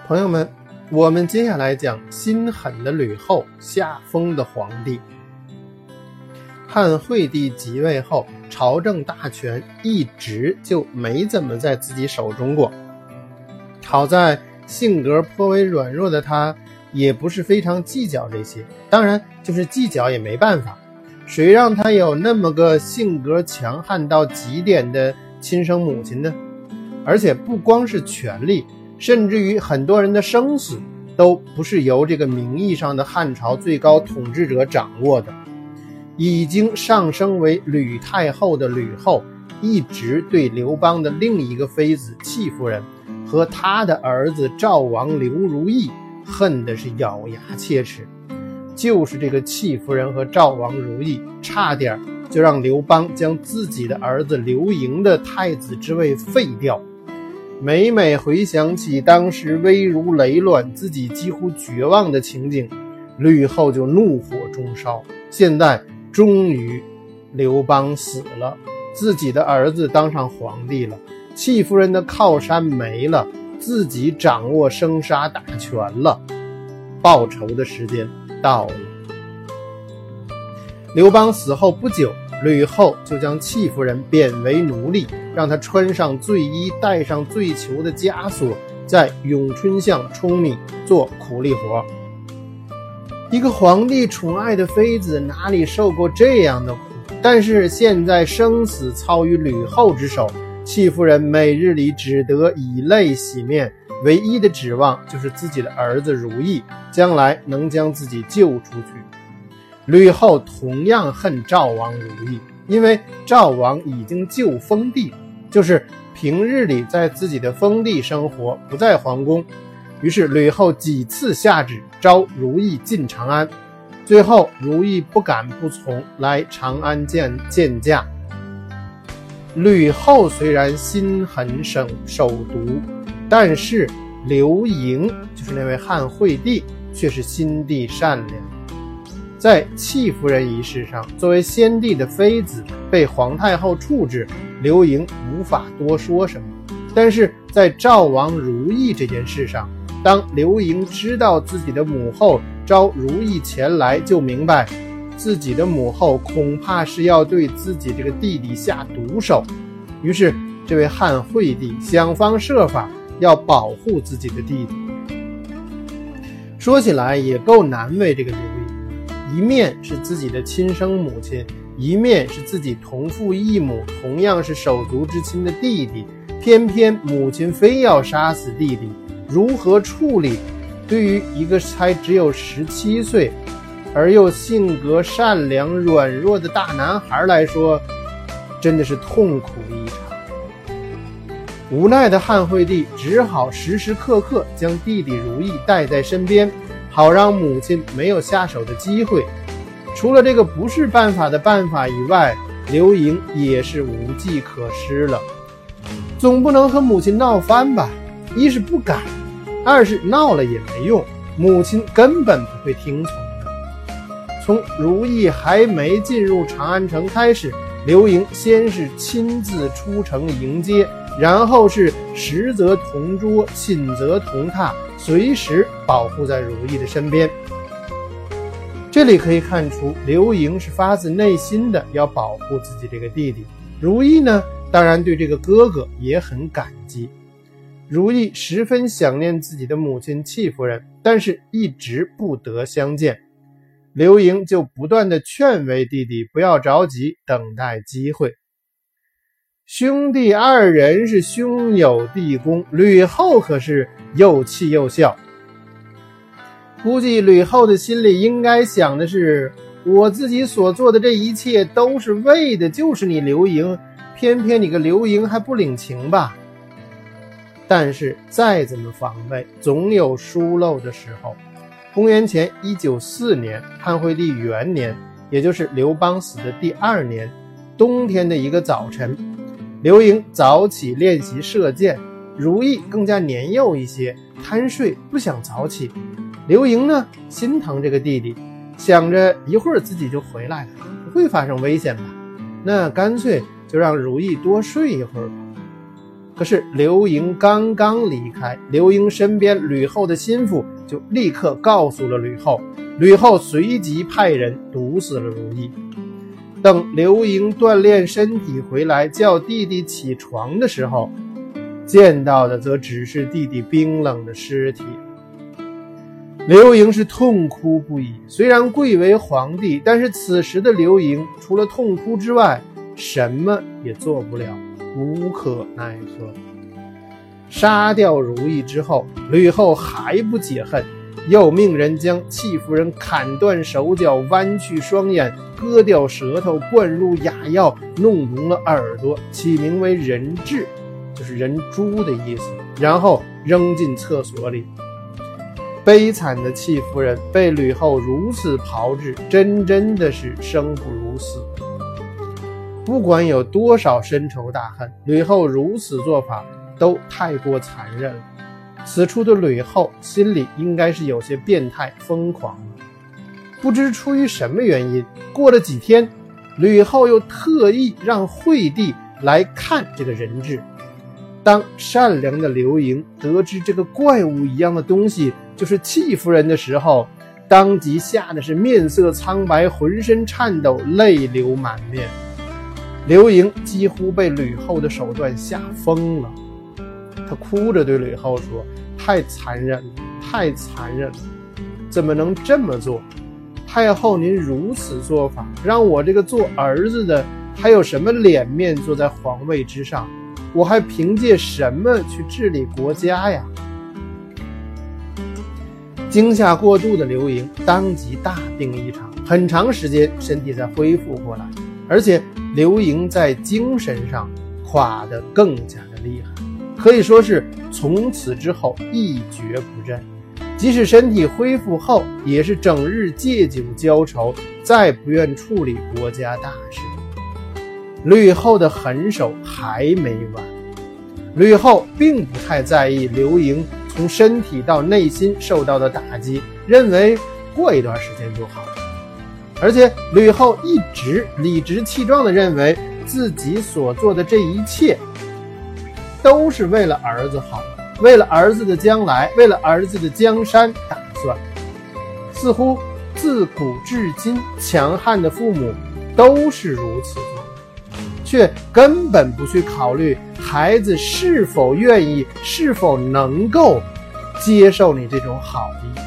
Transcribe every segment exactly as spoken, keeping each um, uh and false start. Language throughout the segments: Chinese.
朋友们，我们接下来讲心狠的吕后，下疯的皇帝。汉惠帝即位后，朝政大权一直就没怎么在自己手中过。好在性格颇为软弱的他，也不是非常计较这些，当然就是计较也没办法，谁让他有那么个性格强悍到极点的亲生母亲呢？而且不光是权力，甚至于很多人的生死都不是由这个名义上的汉朝最高统治者掌握的。已经上升为吕太后的吕后，一直对刘邦的另一个妃子戚夫人和他的儿子赵王刘如意恨的是咬牙切齿。就是这个戚夫人和赵王如意，差点就让刘邦将自己的儿子刘盈的太子之位废掉。每每回想起当时危如累卵，自己几乎绝望的情景，吕后就怒火中烧。现在终于刘邦死了，自己的儿子当上皇帝了，戚夫人的靠山没了，自己掌握生杀大权了，报仇的时间到了。刘邦死后不久，吕后就将戚夫人贬为奴隶，让她穿上罪衣，戴上罪囚的枷锁，在咏春巷舂米做苦力活。一个皇帝宠爱的妃子哪里受过这样的苦？但是现在生死操于吕后之手，戚夫人每日里只得以泪洗面，唯一的指望就是自己的儿子如意将来能将自己救出去。吕后同样恨赵王如意，因为赵王已经旧封地，就是平日里在自己的封地生活，不在皇宫。于是吕后几次下旨召如意进长安，最后如意不敢不从，来长安见见驾。吕后虽然心狠手手毒，但是刘盈就是那位汉惠帝却是心地善良。在戚夫人一事上，作为先帝的妃子被皇太后处置，刘盈无法多说什么。但是在赵王如意这件事上，当刘盈知道自己的母后召如意前来，就明白自己的母后恐怕是要对自己这个弟弟下毒手。于是这位汉惠帝想方设法要保护自己的弟弟。说起来也够难为这个刘盈，一面是自己的亲生母亲，一面是自己同父异母同样是手足之亲的弟弟，偏偏母亲非要杀死弟弟，如何处理？对于一个才只有十七岁而又性格善良软弱的大男孩来说，真的是痛苦异常。无奈的汉惠帝只好时时刻刻将弟弟如意带在身边，好让母亲没有下手的机会。除了这个不是办法的办法以外，刘盈也是无计可施了。总不能和母亲闹翻吧？一是不敢，二是闹了也没用，母亲根本不会听从的。从如意还没进入长安城开始，刘盈先是亲自出城迎接，然后是食则同桌，寝则同榻，随时保护在如意的身边。这里可以看出刘盈是发自内心的要保护自己这个弟弟，如意呢当然对这个哥哥也很感激。如意十分想念自己的母亲戚夫人，但是一直不得相见。刘盈就不断地劝慰弟弟不要着急，等待机会。兄弟二人是兄友弟恭，吕后可是又气又笑。估计吕后的心里应该想的是，我自己所做的这一切都是为的就是你刘盈，偏偏你个刘盈还不领情吧。但是再怎么防备，总有疏漏的时候。公元前一九四年，汉惠帝元年，也就是刘邦死的第二年，冬天的一个早晨，刘盈早起练习射箭，如意更加年幼一些，贪睡不想早起。刘盈呢，心疼这个弟弟，想着一会儿自己就回来了，不会发生危险吧，那干脆就让如意多睡一会儿吧。 可是刘盈刚刚离开，刘盈身边吕后的心腹就立刻告诉了吕后，吕后随即派人毒死了如意。等刘盈锻炼身体回来叫弟弟起床的时候，见到的则只是弟弟冰冷的尸体。刘盈是痛哭不已，虽然贵为皇帝，但是此时的刘盈除了痛哭之外什么也做不了，无可奈何。杀掉如意之后，吕后还不解恨，又命人将戚夫人砍断手脚，剜去双眼，割掉舌头，灌入哑药，弄聋了耳朵，起名为人彘，就是人猪的意思，然后扔进厕所里。悲惨的戚夫人被吕后如此炮制，真真的是生不如死。不管有多少深仇大恨，吕后如此做法都太过残忍了。此处的吕后心里应该是有些变态疯狂了。不知出于什么原因，过了几天，吕后又特意让惠帝来看这个人彘。当善良的刘盈得知这个怪物一样的东西就是戚夫人的时候，当即吓得是面色苍白，浑身颤抖，泪流满面。刘盈几乎被吕后的手段吓疯了，他哭着对吕后说，太残忍了，太残忍了，怎么能这么做？太后您如此做法，让我这个做儿子的还有什么脸面坐在皇位之上？我还凭借什么去治理国家呀？惊吓过度的刘盈当即大病一场，很长时间身体才恢复过来，而且刘盈在精神上垮得更加的厉害，可以说是从此之后一蹶不振。即使身体恢复后，也是整日借酒浇愁，再不愿处理国家大事。吕后的狠手还没完。吕后并不太在意刘盈从身体到内心受到的打击，认为过一段时间就好了。而且吕后一直理直气壮地认为自己所做的这一切都是为了儿子好，为了儿子的将来，为了儿子的江山打算。似乎自古至今强悍的父母都是如此做，却根本不去考虑孩子是否愿意，是否能够接受你这种好意。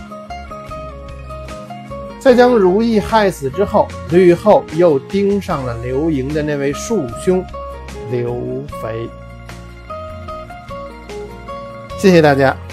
在将如意害死之后，吕后又盯上了刘盈的那位庶兄刘肥。谢谢大家。